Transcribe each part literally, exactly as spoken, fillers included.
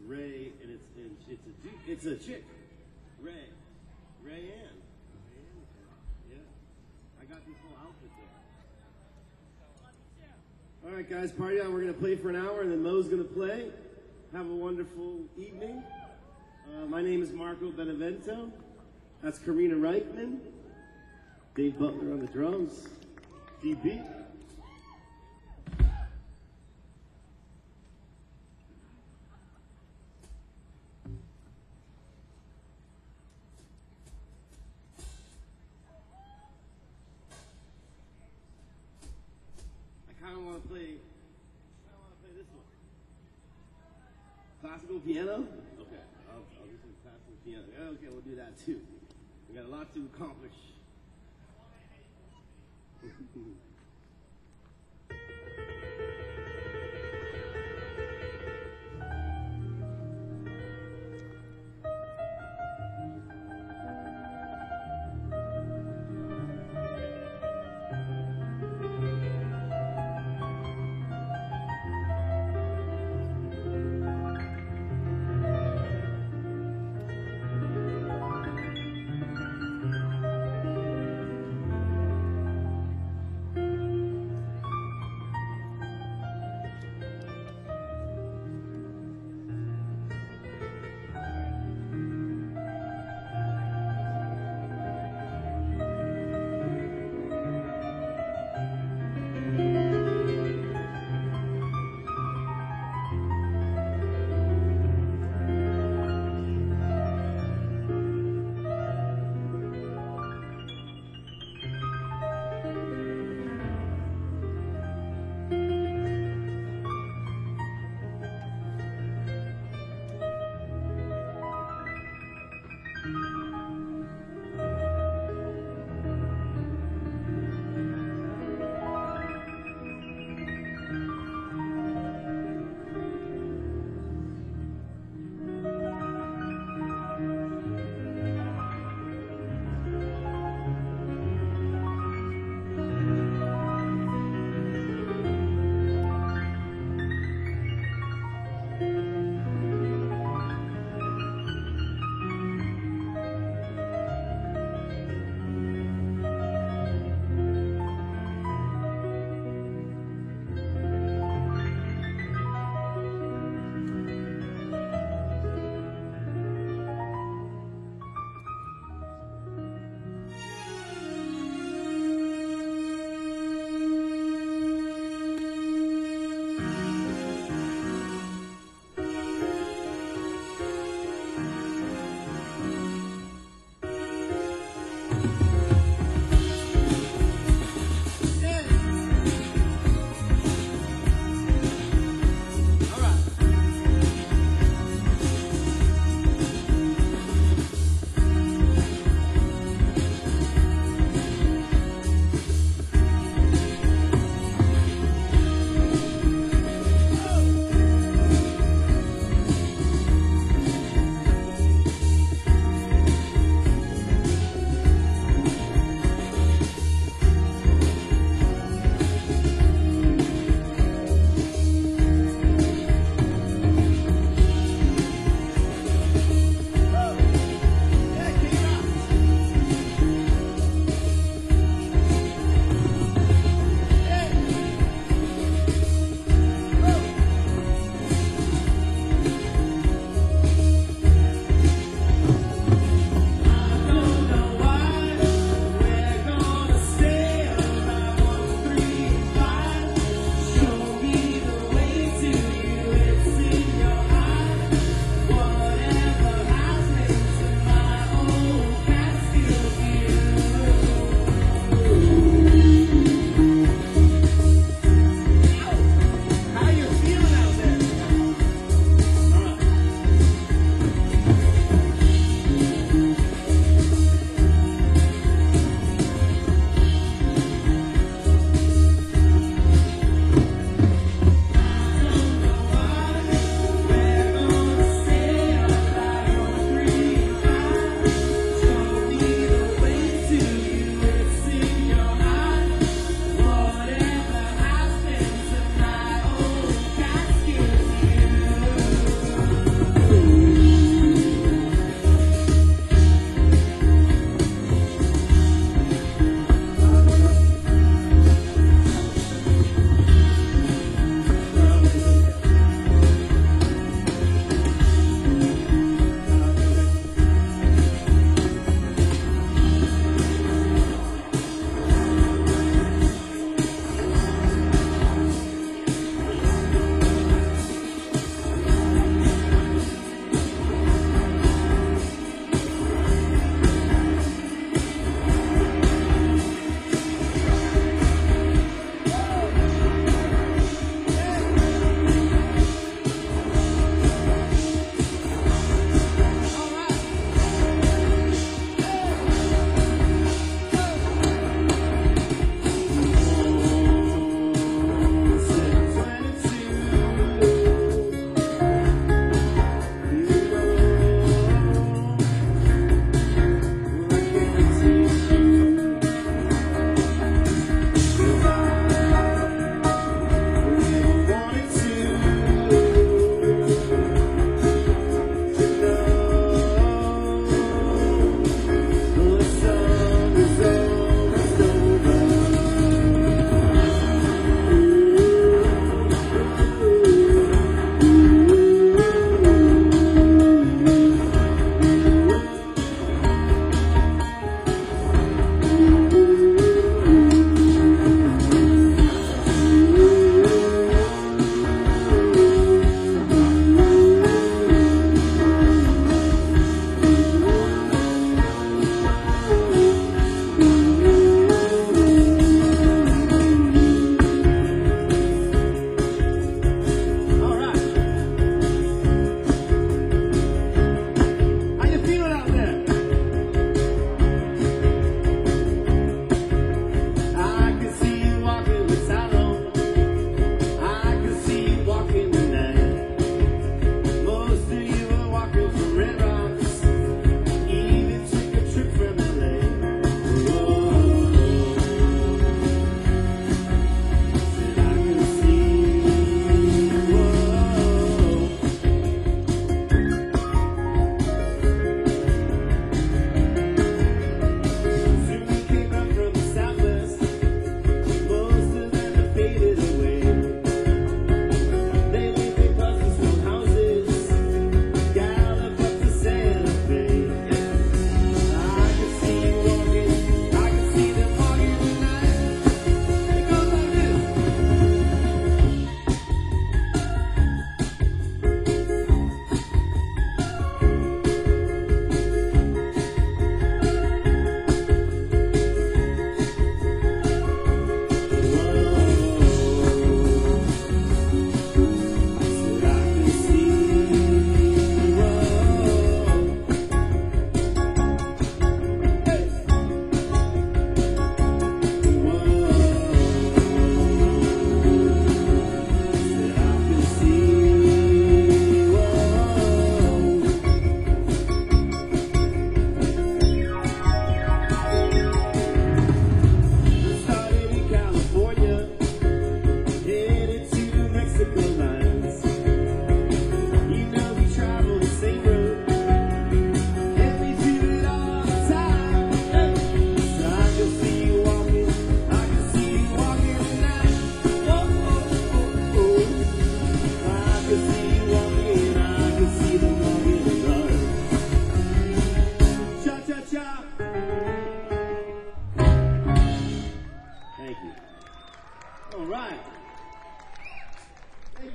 Ray, and it's and it's a dude, it's a chick. Ray, Ray Ann. Yeah, I got this whole outfit there. All right, guys, party on. We're gonna play for an hour, and then Mo's gonna play. Have a wonderful evening. Uh, my name is Marco Benevento. That's Karina Reichman. Dave Butler on the drums. D B. I kind of want to play. I want to play this one. Classical piano. Okay, I'll, I'll do some classical piano. Okay, we'll do that too. We got a lot to accomplish. Thank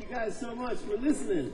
you guys so much for listening.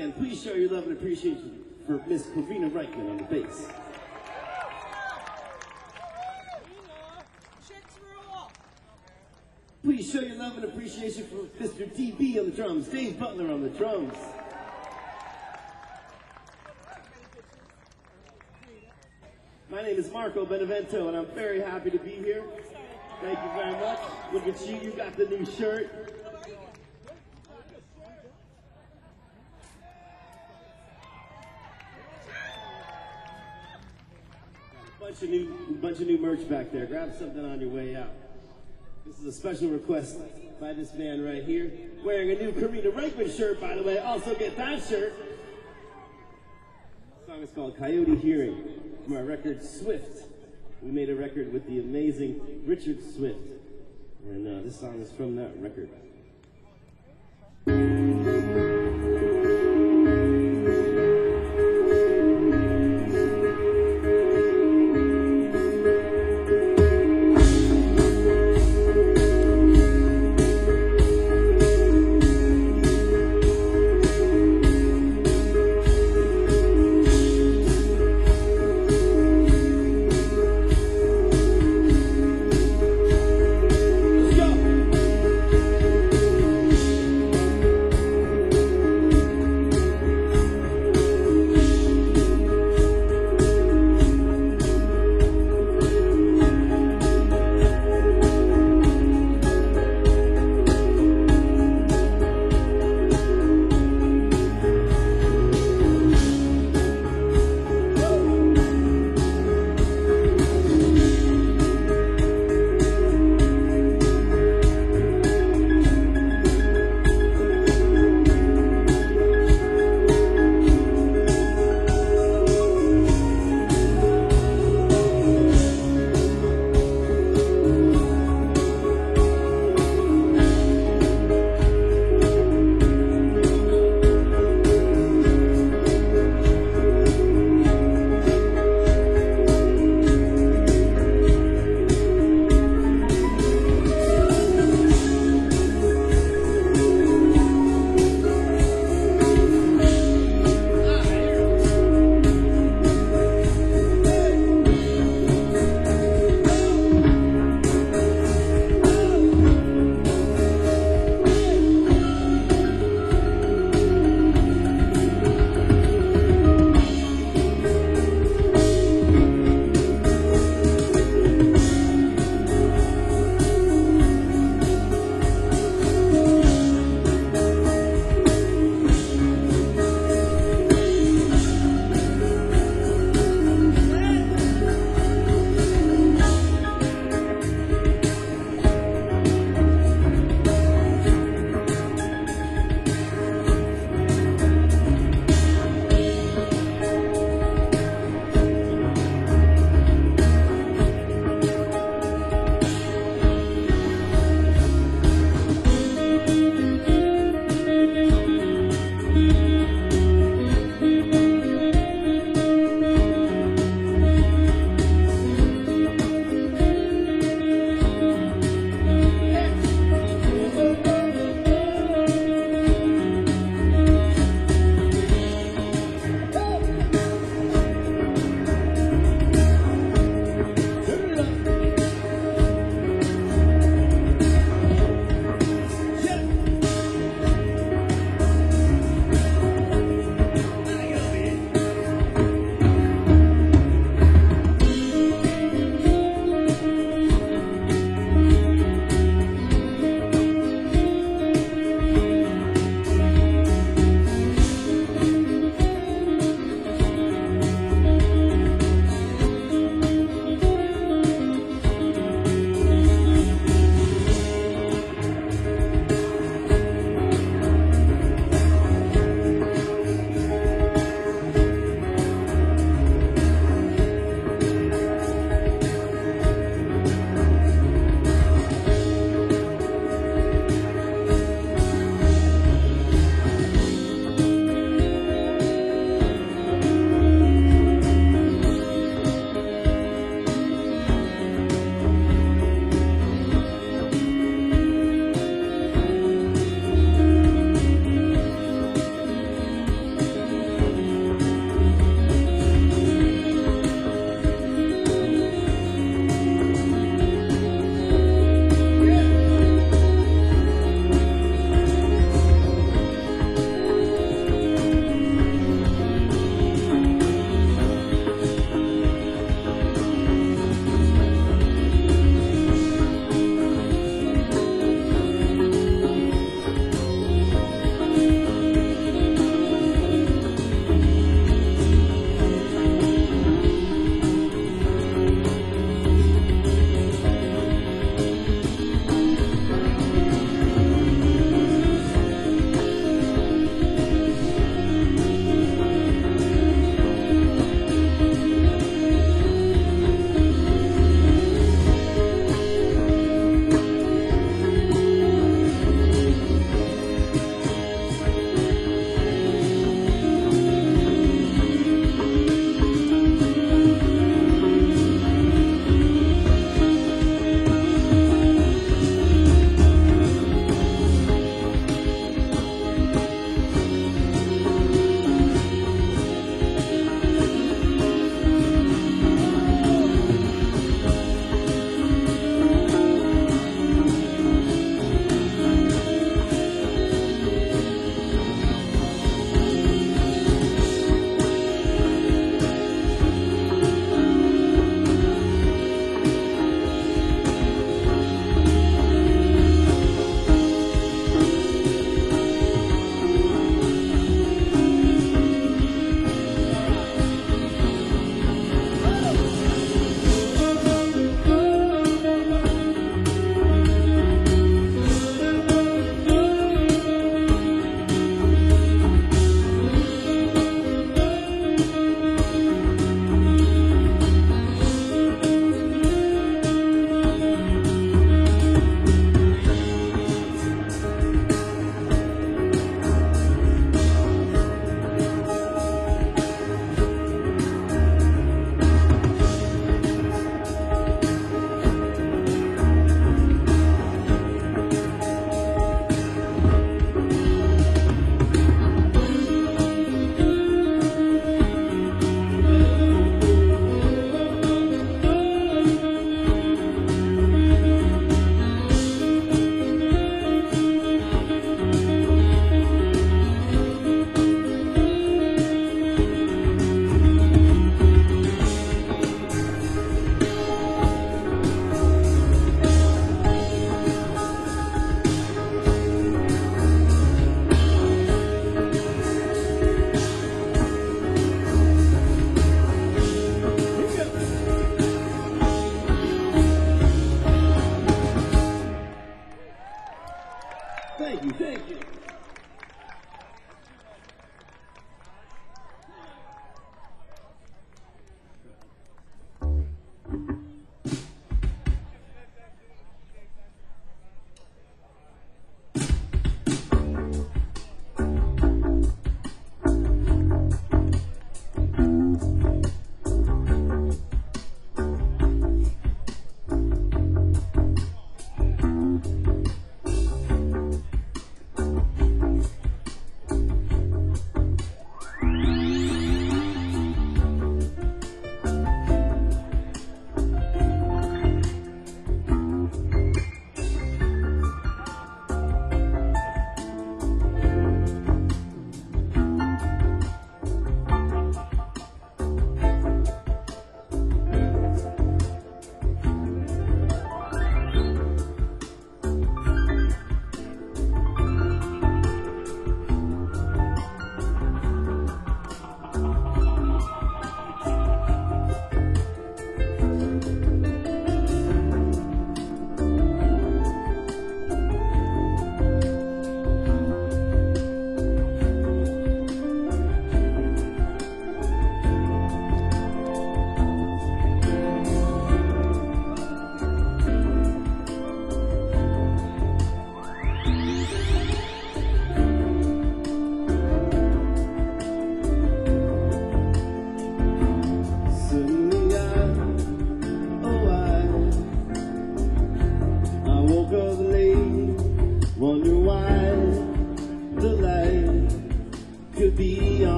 again, please show your love and appreciation for Miss Karina Reichman on the bass. Please show your love and appreciation for Mister T B on the drums, Dave Butler on the drums. My name is Marco Benevento, and I'm very happy to be here. Thank you very much. Look at you, you got the new shirt. Bunch of new, bunch of new merch back there. Grab something on your way out. This is a special request by this man right here, wearing a new Karina Reichman shirt, by the way. Also get that shirt. The song is called Coyote Hearing from our record Swift. We made a record with the amazing Richard Swift, and uh, this song is from that record.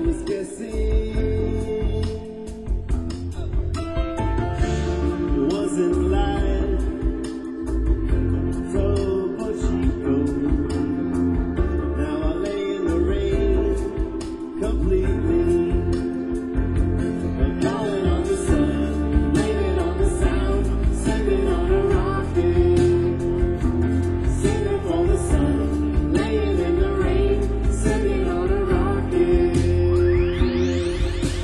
was guessing. It wasn't light, so but she goes. Now I lay in the rain completely. I'm calling on the sun, leaning on the sound, sitting on a rocket. Singing for the sun, laying in the rain, sitting on a rocket.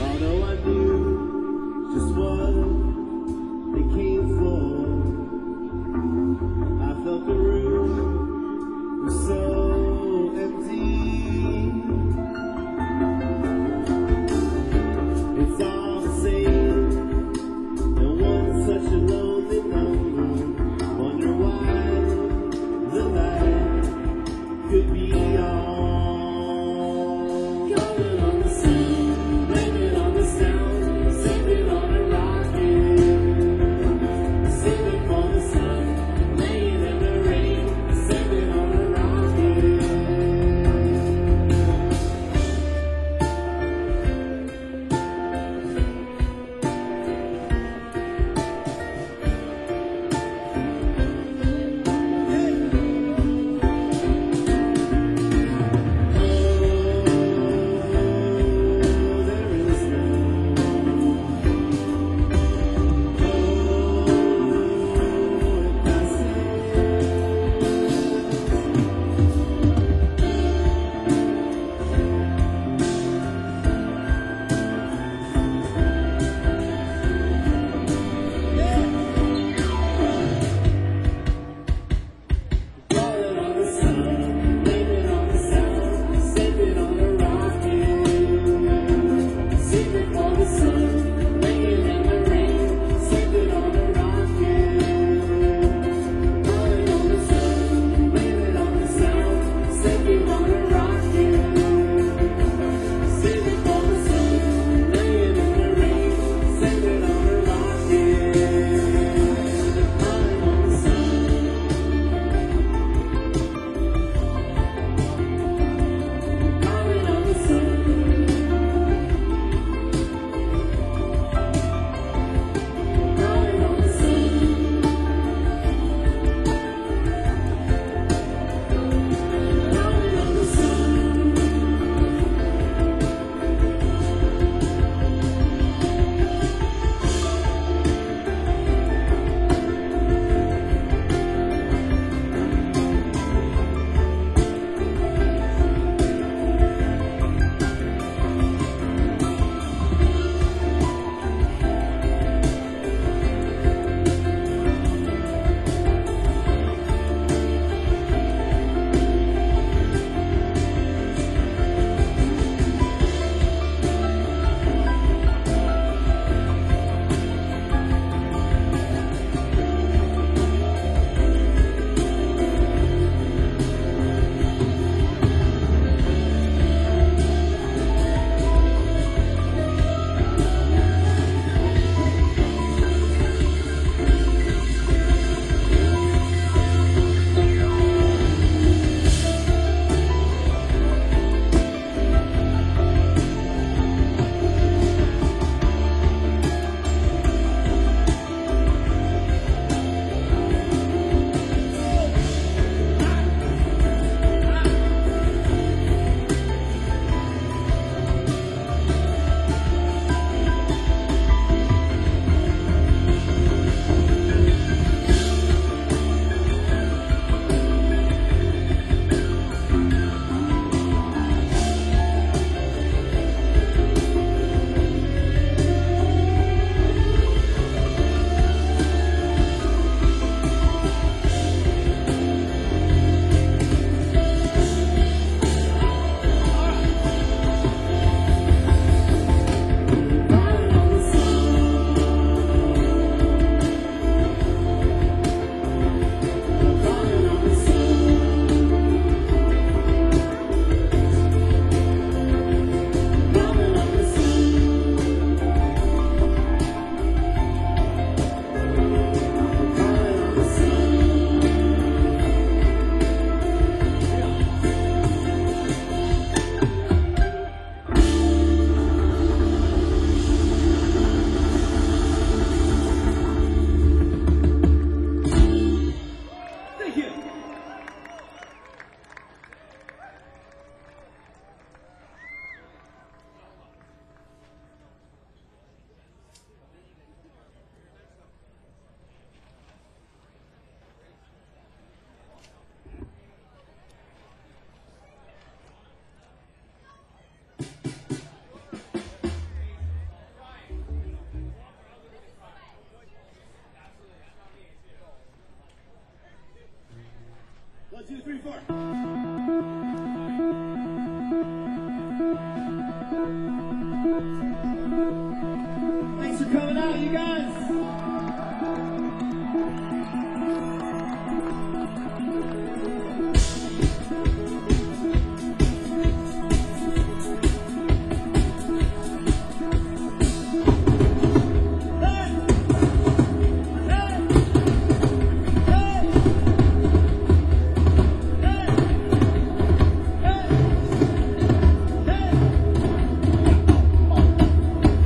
Thanks for coming out, you guys.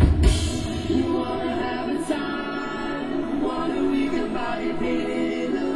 You wanna have a time, wanna we can buy it in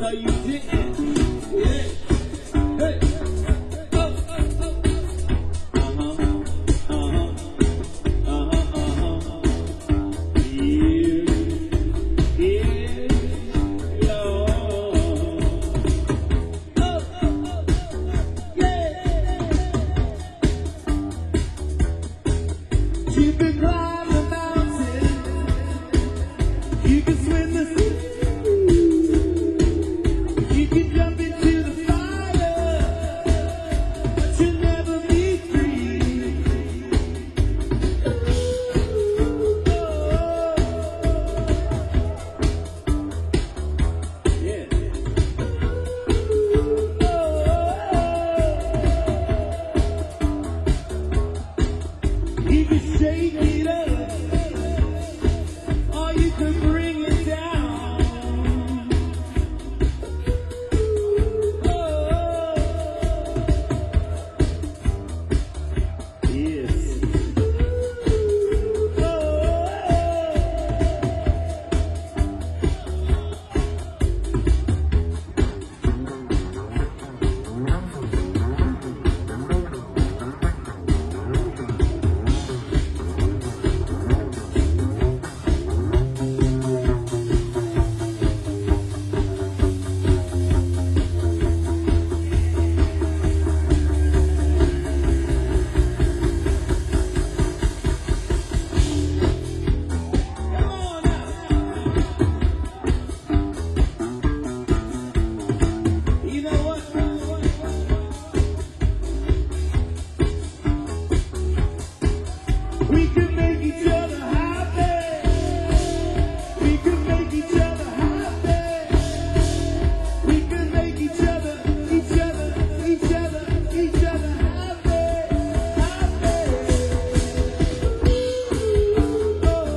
No, you didn't. Yeah. Hey. Oh, oh, oh. Uh-huh. Uh-huh. Uh-huh. Uh-huh. Yeah. Yeah. Lord. Oh, oh, oh. Yeah. You can climb the mountain. You can swim the sea. You can jump into the fire, but you'll never be free. Oh, yeah. Oh, you can shake it up, or you can bring it down. Oh, yes. Oh, come on now. You know what? We can make each other happy. We can make each other happy. We can make each other, each other, each other, each other happy. Happy. Oh, oh,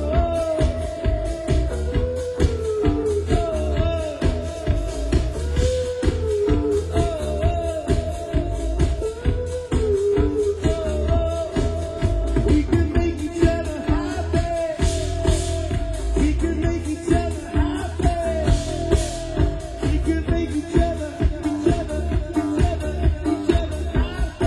we can make each other happy. We can make each other happy. We can make each other, each other, each other, each other happy.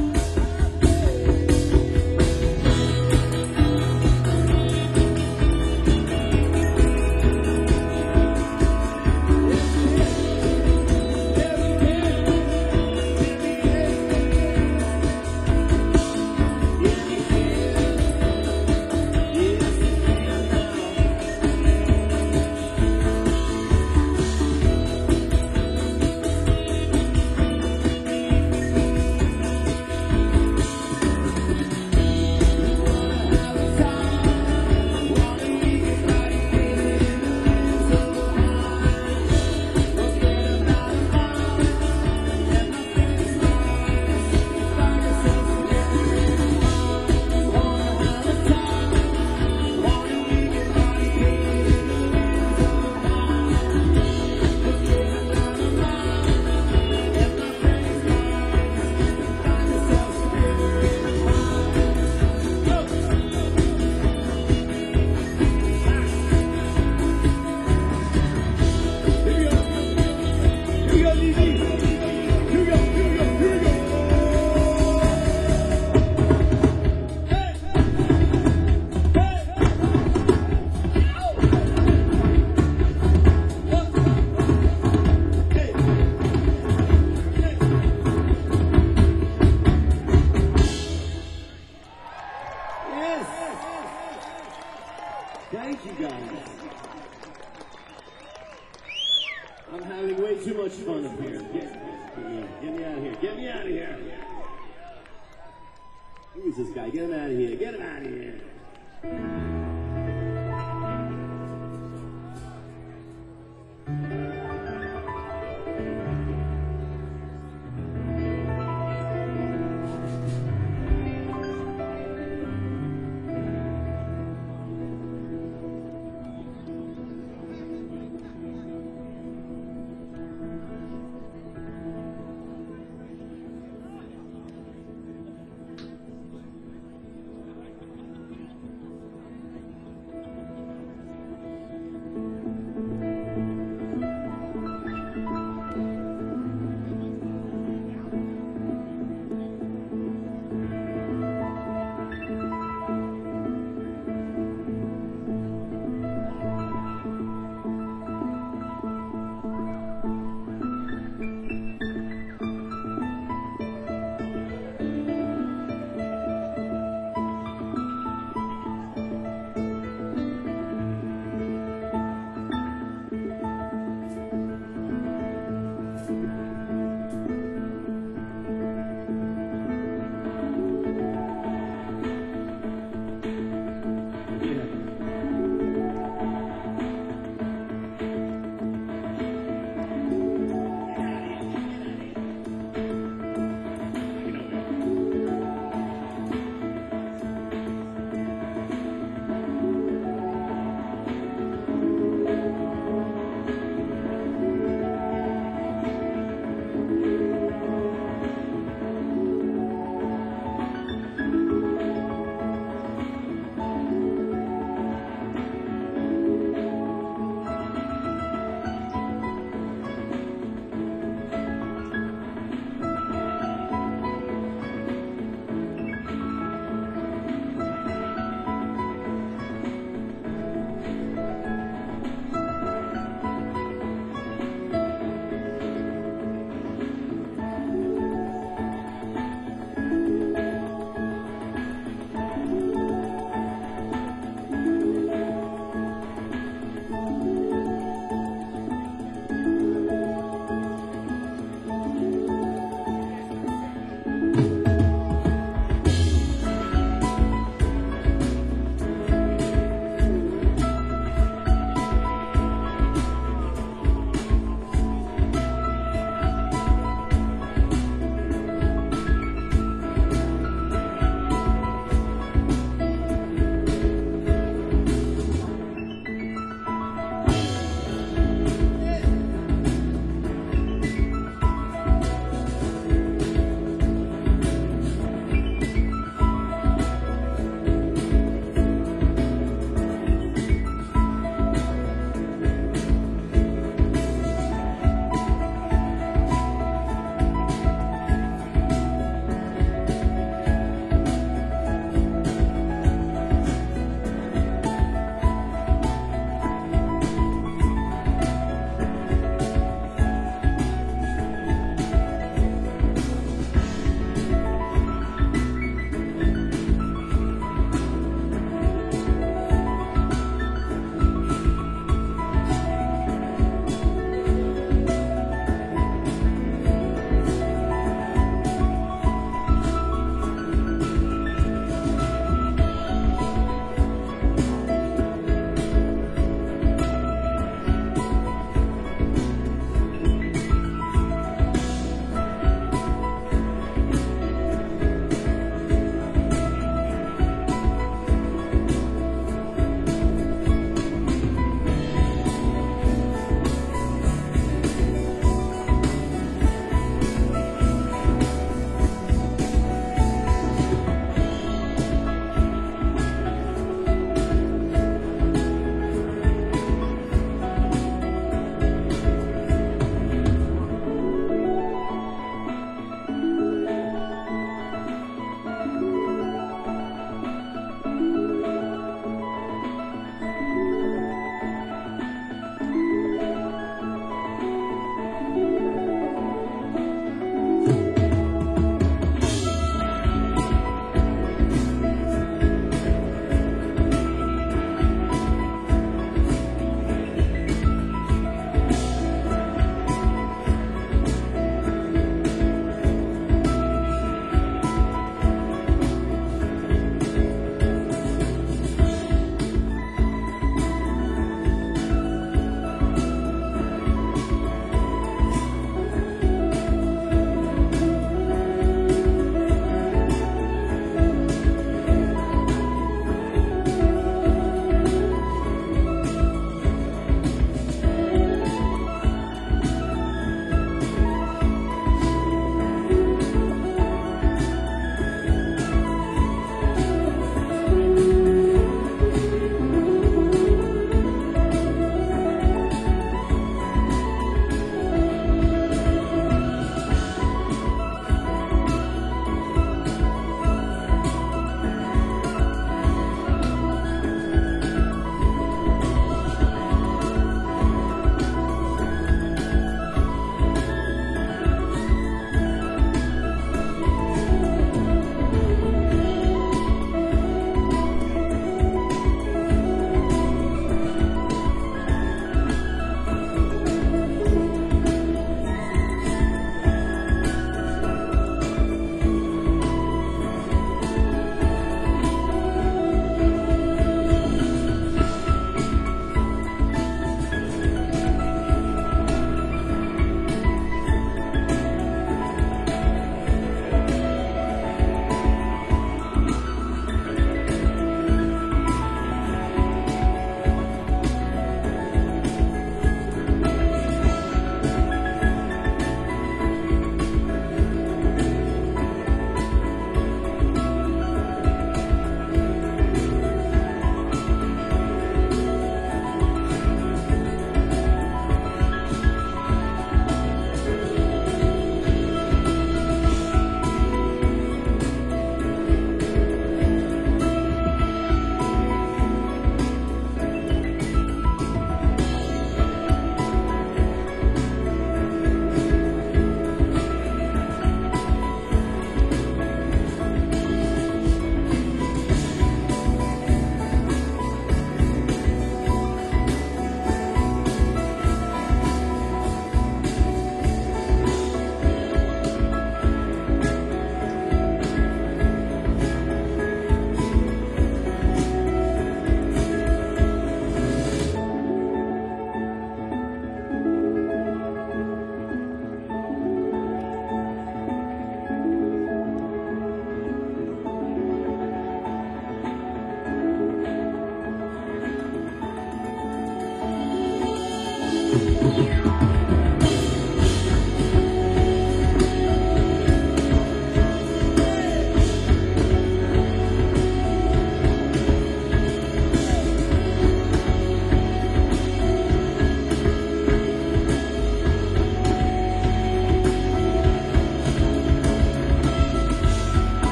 Yes. Thank you guys. I'm having way too much fun up here. Get, get, get me out of here. Get me out of here. Who is this guy? Get him out of here. Get him out of here.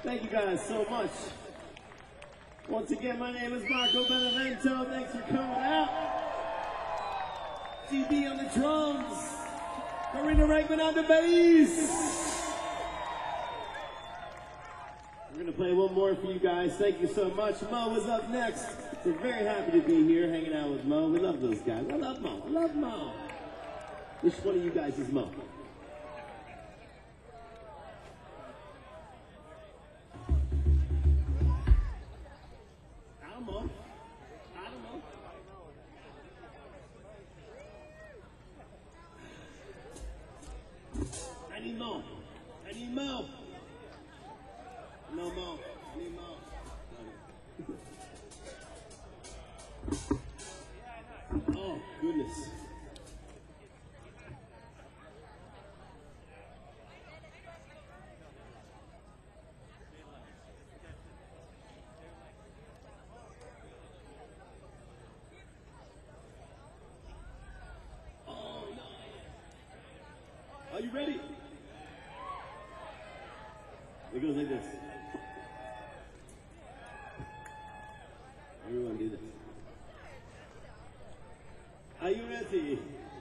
Thank you guys so much. Once again, my name is Marco Benevento. Thanks for coming out. G B on the drums. Karina Reichman on the bass. We're going to play one more for you guys. Thank you so much. Mo is up next. We're very happy to be here hanging out with Mo. We love those guys. I love Mo. I love Mo. Which one of you guys is Mo? I need Mo. I need Mo. No Mo. I need Mo. Oh, goodness. Oh, no. Are you ready? It goes like this. Everyone do this. Are you ready?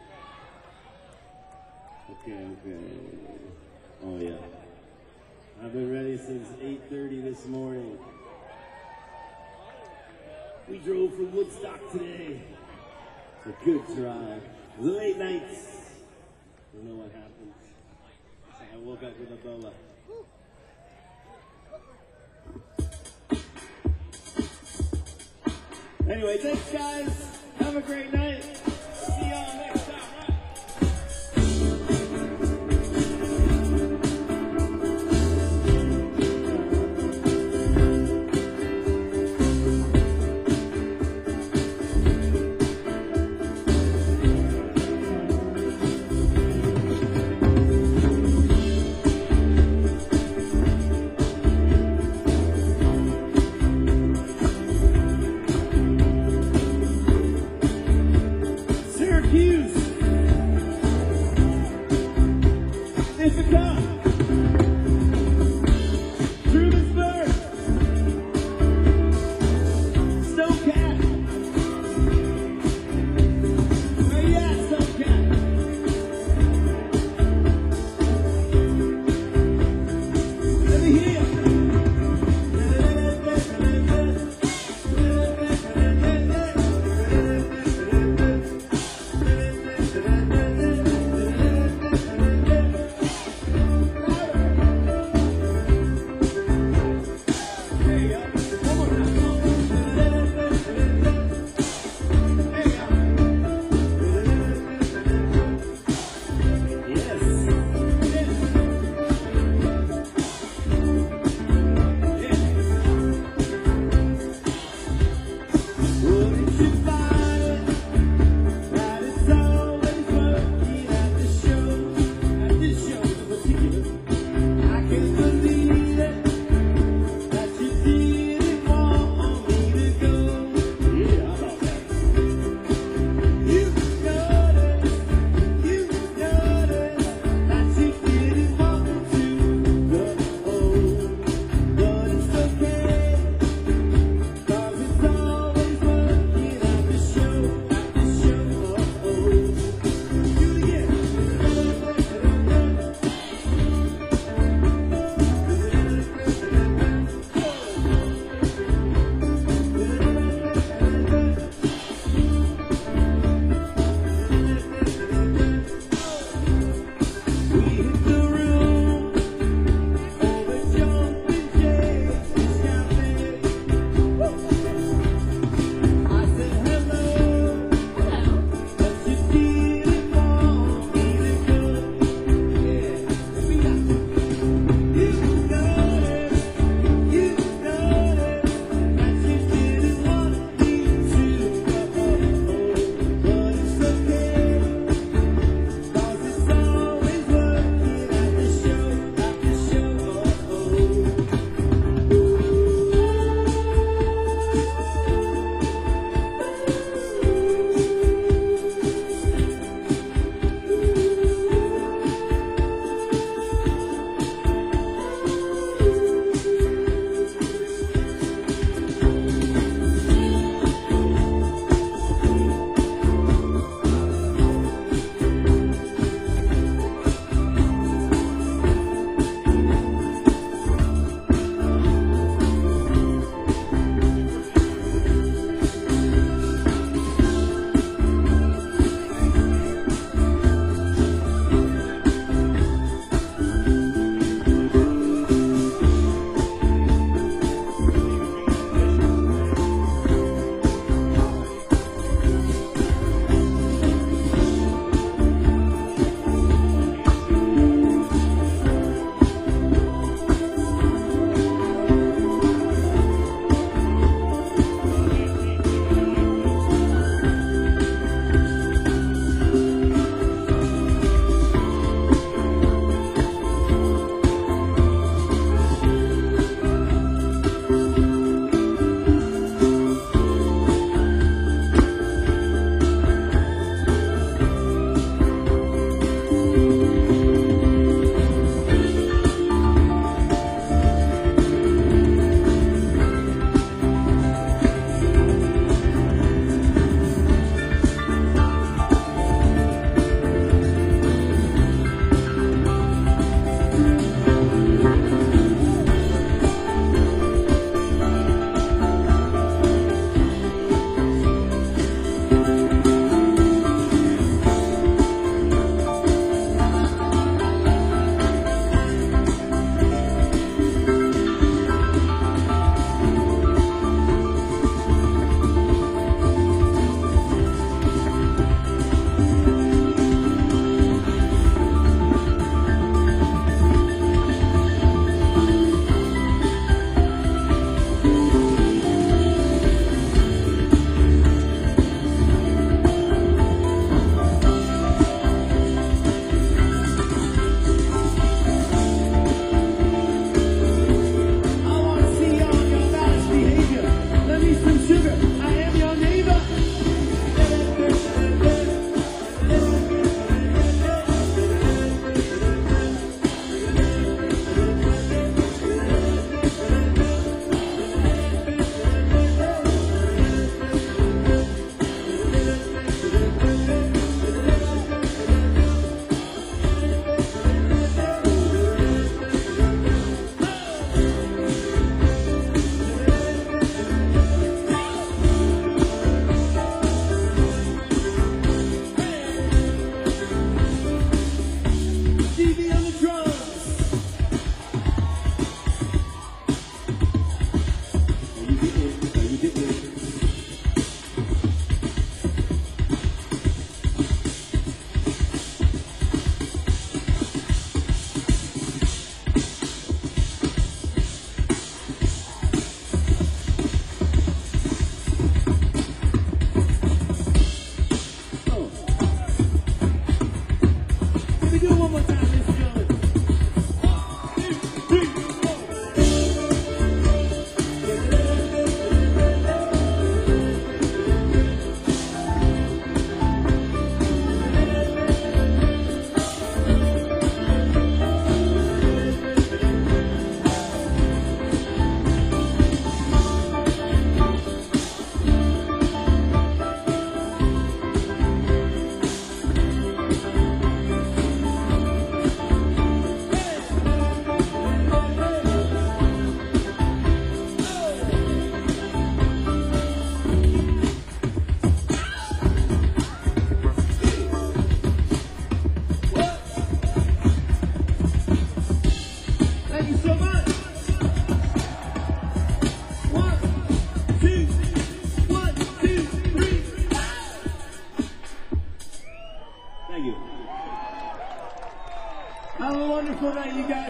Okay, okay. Oh yeah. I've been ready since eight thirty this morning. We drove from Woodstock today. It's a good drive. It was late nights. Don't know what happened. So I woke up with Ebola. Anyway, thanks guys. Have a great night. See y'all next time.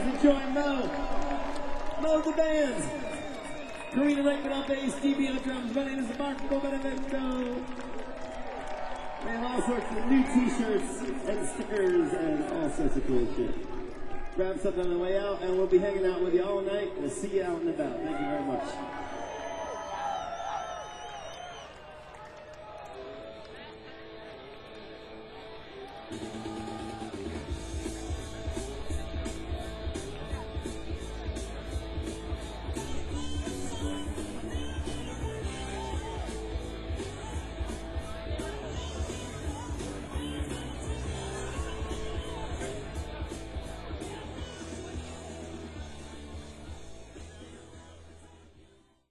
guys enjoy Mo. Mo the band. Karina Reitman on bass, D B on drums. My name is Marco Benevento. We have all sorts of new t-shirts and stickers and all sorts of cool shit. Grab something on the way out, and we'll be hanging out with you all night. We'll see you out and about. Thank you very much.